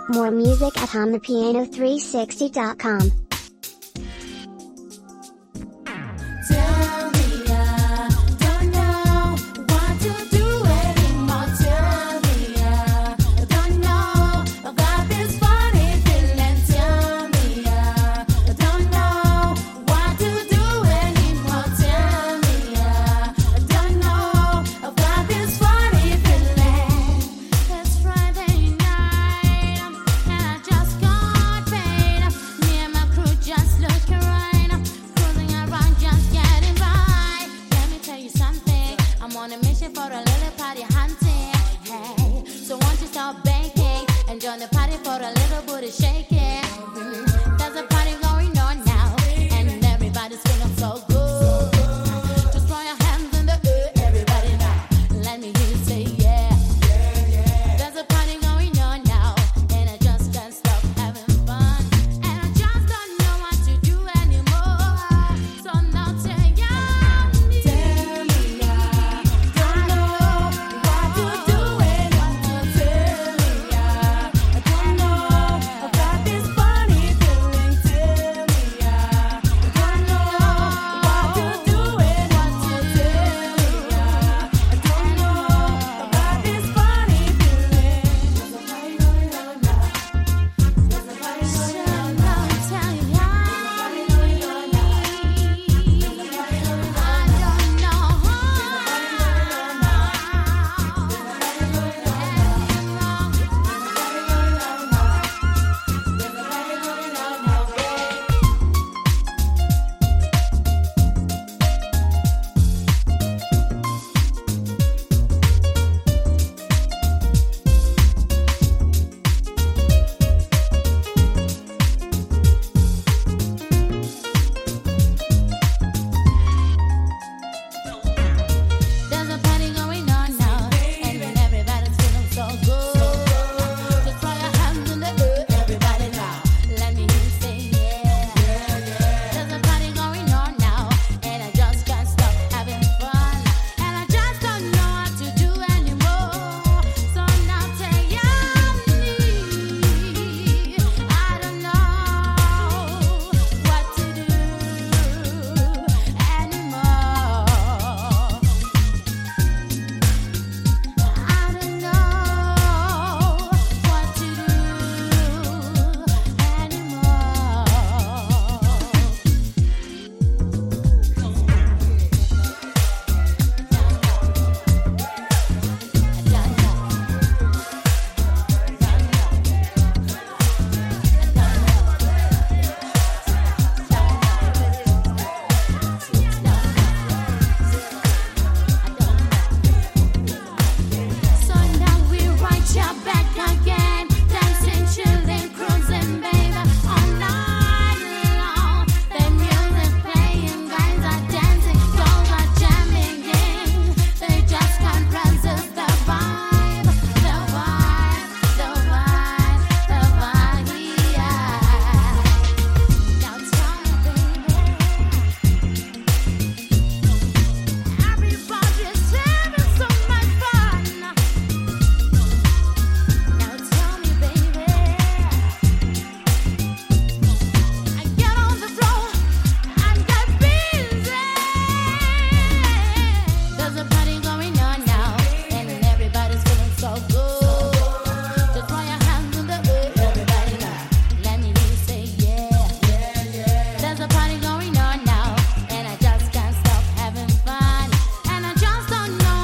More music at HumThePiano360.com. On a mission for a little party hunting. Hey, so won't you start banking and join the party for a little booty shaking? There's a party going on now, and everybody's feeling so good. Just throw your hands in the air, everybody now. Let me hear you say yeah. There's a party going on now, and I just can't stop having fun. And I just don't know what to do anymore. So now take ya.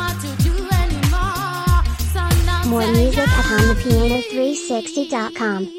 More music at HumThePiano360.com.